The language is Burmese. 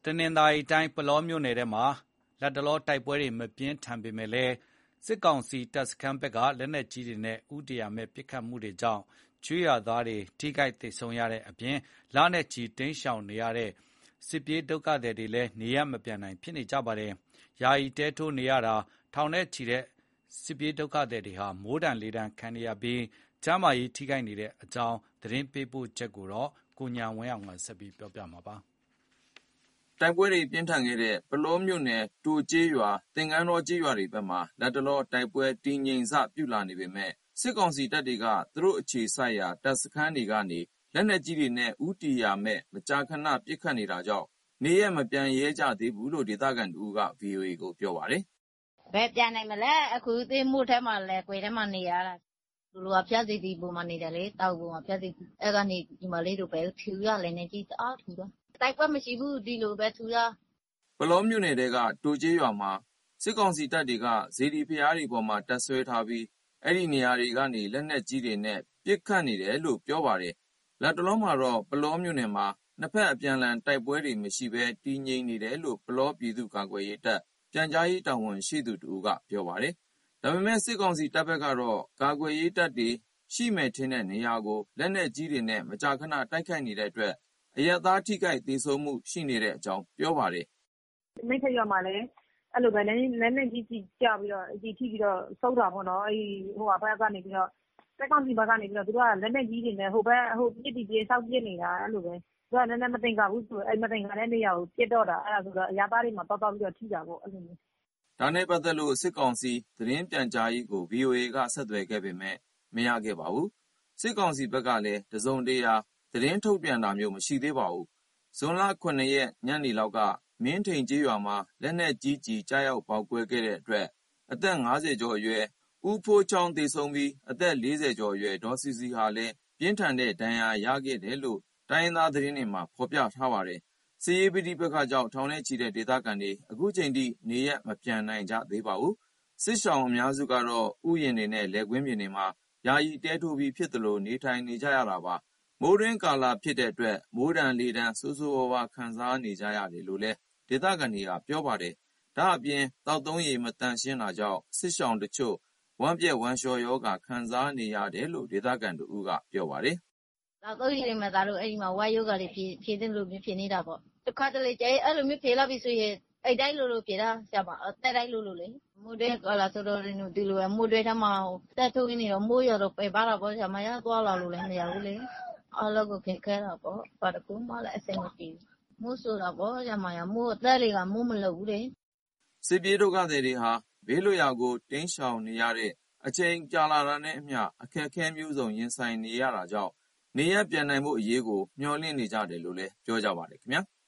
တနင်္သာရီတိုင်းပုလောမြို့နယ်ထဲမှာလတ်တလောတိုက်ပွဲတွေမပြင်းထန်ပေမဲ့လည်းစစ်ကောင်စီတပ်စခန်းဘက်ကလက်နက်ကြီးတွေနဲ့ဥတီယာမဲ့ပစ်ခတ်မှုတွေကြောင့်ကျွေးရွာသားတွေထိခိုက်သေဆုံးရတဲ့အပြင်လနဲ့ချီတိမ်းရှောင်နေရတဲ့စစ်ပြေးဒုက္ခသည်တွေလည်းနေရပ်မပြန်နိုင်ဖြစ်နေကြပါတယ်။ယာယီတဲထိုးနေရတာထောင်နဲ့ချီတဲ့စစ်ပြေးဒုက္ခသည်တွေဟာမိုးဒဏ်လေဒဏ်ခံနေရပြီးကျန်းမာရေးထိခိုက်နေတဲ့အကြောင်းသတင်းပေးပို့ချက်ကိုကိုညာဝင်းအောင်ကပြောပြမှာပါ။တိုက်ပွဲတွေပြင်းထန်ခဲ့တဲ့ပုလောမြို့နယ်တိုကျေးရွာသင်္ကန်းတော်ကျေးရွာတွေဘက်မှာလတ်တလောတိုက်ပွဲတည်ငြိမ်စပြုလာနေပေမဲ့စစ်ကောင်စီတပ်တွေကသူတို့အခြေစိုက်ရာတပ်စခန်းတွေကနေလက်နက်ကြီးတွေနဲ့ဥတီယာမဲ့မကြာခဏပစ်ခတ်နေတာကြောင့်နေရပ်မပြန်ရဲကြသေးဘူးလို့ဒေသခံတို့က VOA ကိုပြောပါတယ်။ဘယ်ပြန်နိုင်မလဲအခုသိမှုထဲမှာလဲကွေထဲမှာနေရတာလူကဖျက်စီတီပုံမှာနေတယ်လေတောက်ပုံမှာဖျက်စီအဲ့ကနေဒီမလေးတို့ပဲထူရလဲနေကြည့်တအားထူတော့တိုက်ပွဲမရှိဘူးဒီလိုပဲထူရပုလောမြို့နယ်တဲကတိုကျေးရွာမှာစစ်ကောင်စီတပ်တွေကဇေဒီဖျားတွေပေါ်မှာတပ်ဆွဲထားပြီးအဲ့ဒီနေရာတွေကနေလက်နက်ကြီးတွေနဲ့ပစ်ခတ်နေတယ်လို့ပြောပါတယ်။လက်တလုံးမှာတော့ပုလောမြို့နယ်မှာနှစ်ဖက်အပြန်လန်တိုက်ပွဲတွေမရှိဘဲတည်ငြိမ်နေတယ်လို့ပုလောပြည်သူ့ကာကွယ်ရေးတပ်ပြန်ကြားရေးတာဝန်ရှိသူတို့ကပြောပါတယ်။ဒါပေမဲ့စစ်ကောင်စီတပ်ဘက်ကတော့ကာကွယ်ရေးတပ်တွေရှိမယ်ထင်တဲ့နေရာကိုလက်နက်ကြီးတွေနဲ့မကြာခဏတိုက်ခိုက်နေတဲ့အတွက်အရပ်သားထိခိုက်သေဆုံးမှုရှိနေတဲ့အကြောင်းပြောပါတယ်။မိတ်ဆက်ရွာမှာလည်းအဲ့လိုပဲလက်နက်ကြီးကြပြီးတော့အကြီးထိပြီးတော့စုပ်တာပေါ့နော်အဲ့ဘက်ကနေပြီးတော့စစ်ကောင်စီဘက်ကနေပြီးတော့သူတို့ကလက်နက်ကြီးတွေနဲ့ဟိုပြစ်တီပြေဆောက်ပြစ်နေတာအဲ့လိုပဲသူကလည်းမတင်ကြဘူးဆိုအဲ့မတင်ကြတဲ့နေရာကိုပြစ်တော့တာအဲ့ဒါဆိုတော့အရာသားတွေမှာတောက်ပြီးတော့ထိတာပေါ့အဲ့လိုမျိုးဒါနဲ့ပတ်သက်လို့စစ်ကောင်စီသတင်းပြန်ကြားရေးကို VOA ကဆက်သွယ်ခဲ့ပေမဲ့မရခဲ့ပါဘူးစစ်ကောင်စီဘက်ကလည်းတစုံတရာသတင်းထုတ်ပြန်တာမျိုးမရှိသေးပါဘူးဇွန်လ9ရက်ညနေလောက်ကမင်းထိန်ကျေးရွာမှာလက်နက်ကြီးကြားရောက်ပေါက်ကွဲခဲ့တဲ့အတွက်အသက်50ကျော်အရွယ်ဦးဖိုးချောင်းသေဆုံးပြီးအသက်40ကျော်အရွယ်ဒေါ်စီစီဟာလည်းပြင်းထန်တဲ့ဒဏ်ရာရခဲ့တယ်လို့တိုင်းရင်းသားသတင်းတွေမှာဖော်ပြထားပါတယ်။စစ်ရေးပဋိပက္ခကြောင့်ထောင်နဲ့ချီတဲ့ဒေသခံတွေအခုချိန်ထိနေရပ်မပြန်နိုင်ကြသေးပါဘူး။စစ်ရှောင်အများစုကတော့ဥယျာဉ်တွေနဲ့လယ်ကွင်းပြင်တွေမှာယာယီတဲထိုးပြီးဖြစ်သလိုနေထိုင်နေကြရတာပါ။မိုးတွင်းကာလဖြစ်တဲ့အတွက်မိုးဒဏ်လေဒဏ်ဆိုးဆိုးဝါးဝါခံစားနေကြရတယ်လို့လည်းဒေသခံတွေကပြောပါတယ်။ဒါ့အပြင်သောက်သုံးရေမသန့်ရှင်းတာကြောင့်စစ်ရှောင်တချို့ဝမ်းပျက်ဝမ်းလျှောရောဂါခံစားနေရတယ်လို့ဒေသခံတို့ကပြောပါတယ်။သောက်သုံးရေတွေမှာဒါလို့အဲ့ဒီမှာဝမ်းယောဂါတွေဖြစ်တဲ့လိုမျိုးဖြစ်နေတာပေါ့။တစ်ခါတလေကျအဲ့လိုမျိုးဖြစ်လာပြီဆိုရင်အဲ့တိုင်းလိုဖြစ်တာဆရာမအဲ့တိုင်းလိုလေမိုးတွဲကလာဆိုတော့ဒီလိုမိုးတွဲထမှာတက်ထုတ်နေတော့မိုးရောတော့ပဲပါတာပေါ့ဆရာမရသွားလာလို့လည်းမရဘူးလေအလောက်ကခဲတာပေါ့ဘာတကူမှလည်းအဆင်မပြေမိုးဆိုတာပေါ့ဆရာမရမိုးအသက်တွေကမိုးမလုပ်ဘူးလေစစ်ပြေးဒုက္ခသည်တွေဟာဘေးလွတ်ရာကိုတင်းရှောင်နေရတဲ့အချိန်ကြာလာတာနဲ့အမျှအခက်အခဲမျိုးစုံရင်ဆိုင်နေရတာကြောင့်နေရပြန်နိုင်မှုအရေးကိုမျှော်လင့်နေကြတယ်လို့လည်းပြောကြပါတယ်ခင်ဗျာ။